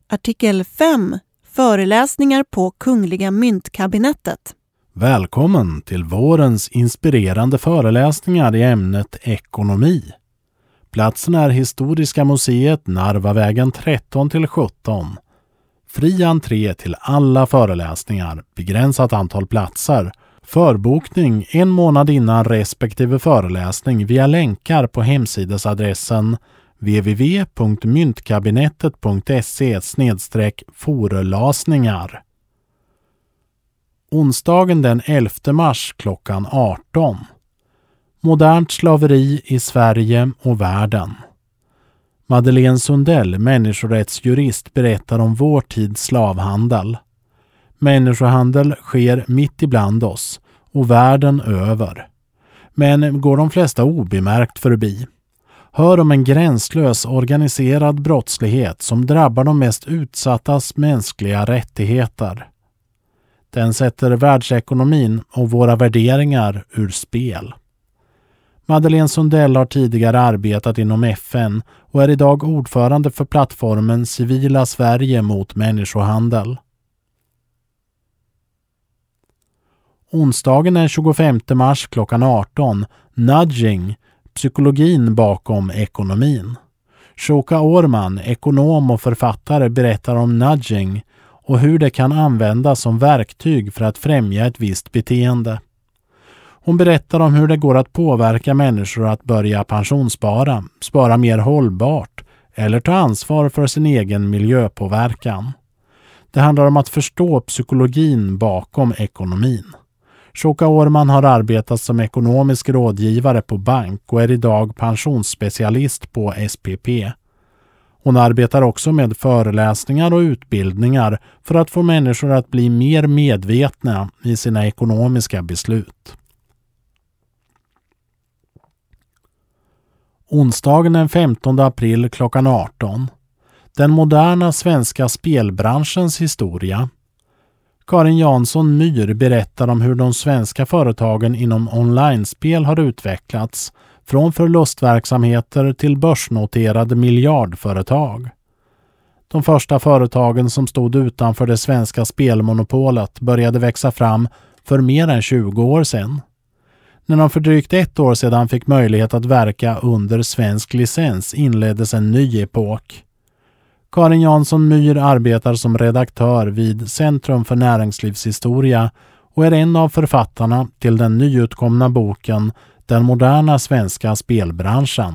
Artikel 5. Föreläsningar på Kungliga Myntkabinettet. Välkommen till vårens inspirerande föreläsningar i ämnet ekonomi. Platsen är Historiska museet Narvavägen 13-17. Fri entré till alla föreläsningar, begränsat antal platser. Förbokning 1 månad innan respektive föreläsning via länkar på hemsidesadressen www.myntkabinettet.se/foreläsningar. Onsdagen den 11 mars klockan 18. Modernt slaveri i Sverige och världen. Madeleine Sundell, människorättsjurist, berättar om vår tids slavhandel. Människohandel sker mitt ibland oss och världen över. Men går de flesta obemärkt förbi. Hör om en gränslös organiserad brottslighet som drabbar de mest utsattas mänskliga rättigheter. Den sätter världsekonomin och våra värderingar ur spel. Madeleine Sundell har tidigare arbetat inom FN och är idag ordförande för plattformen Civila Sverige mot människohandel. Onsdagen den 25 mars klockan 18. Nudging, psykologin bakom ekonomin. Shoka Orman, ekonom och författare, berättar om nudging och hur det kan användas som verktyg för att främja ett visst beteende. Hon berättar om hur det går att påverka människor att börja pensionsspara, spara mer hållbart eller ta ansvar för sin egen miljöpåverkan. Det handlar om att förstå psykologin bakom ekonomin. Shoka Orman har arbetat som ekonomisk rådgivare på bank och är idag pensionsspecialist på SPP. Hon arbetar också med föreläsningar och utbildningar för att få människor att bli mer medvetna i sina ekonomiska beslut. Onsdagen den 15 april klockan 18. Den moderna svenska spelbranschens historia. Karin Jansson Myhr berättar om hur de svenska företagen inom online-spel har utvecklats från förlustverksamheter till börsnoterade miljardföretag. De första företagen som stod utanför det svenska spelmonopolet började växa fram för mer än 20 år sedan. När de för drygt 1 år sedan fick möjlighet att verka under svensk licens inleddes en ny epok. Karin Jansson Myhr arbetar som redaktör vid Centrum för näringslivshistoria och är en av författarna till den nyutkomna boken Den moderna svenska spelbranschen.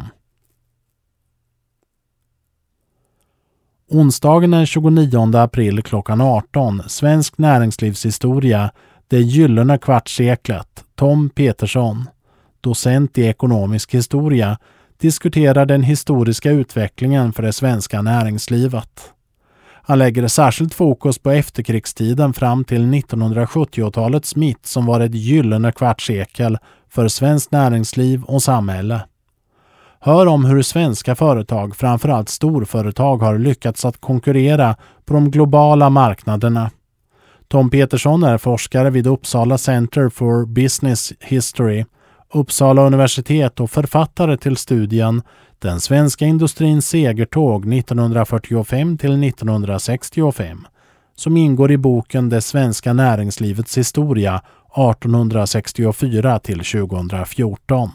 Onsdagen den 29 april klockan 18. Svensk näringslivshistoria, det gyllene kvartsseklet. Tom Petersson, docent i ekonomisk historia, diskuterar den historiska utvecklingen för det svenska näringslivet. Han lägger särskilt fokus på efterkrigstiden fram till 1970-talets mitt som var ett gyllene kvartssekel för svenskt näringsliv och samhälle. Hör om hur svenska företag, framförallt storföretag, har lyckats att konkurrera på de globala marknaderna. Tom Petersson är forskare vid Uppsala Center for Business History, Uppsala universitet, och författare till studien Den svenska industrins segertåg 1945 till 1965, som ingår i boken Det svenska näringslivets historia 1864 till 2014.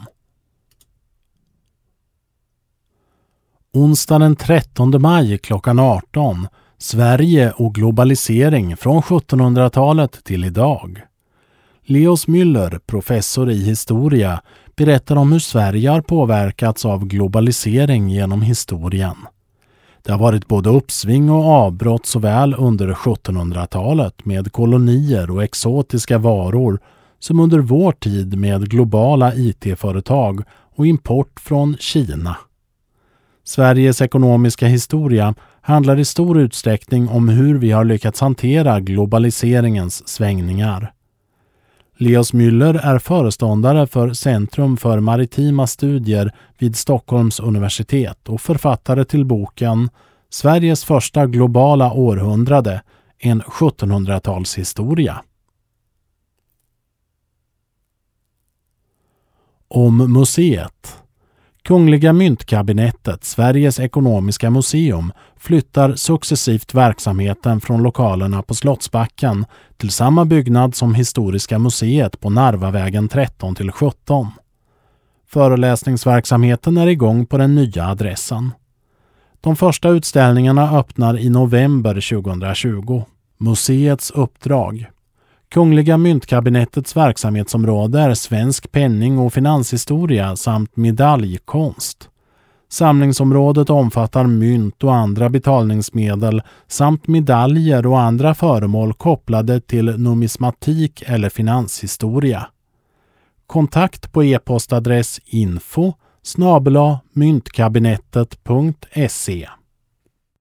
Onsdag den 13 maj klockan 18. Sverige och globalisering från 1700-talet till idag. Leos Müller, professor i historia, berättar om hur Sverige har påverkats av globalisering genom historien. Det har varit både uppsving och avbrott såväl under 1700-talet med kolonier och exotiska varor som under vår tid med globala IT-företag och import från Kina. Sveriges ekonomiska historia handlar i stor utsträckning om hur vi har lyckats hantera globaliseringens svängningar. Leos Müller är föreståndare för Centrum för maritima studier vid Stockholms universitet och författare till boken Sveriges första globala århundrade, en 1700-talshistoria. Om museet. Kungliga myntkabinettet, Sveriges ekonomiska museum, flyttar successivt verksamheten från lokalerna på Slottsbacken till samma byggnad som Historiska museet på Narvavägen 13-17. Föreläsningsverksamheten är igång på den nya adressen. De första utställningarna öppnar i november 2020. Museets uppdrag. Kungliga myntkabinettets verksamhetsområde är svensk penning- och finanshistoria samt medaljkonst. Samlingsområdet omfattar mynt och andra betalningsmedel samt medaljer och andra föremål kopplade till numismatik eller finanshistoria. Kontakt på e-postadress info@myntkabinettet.se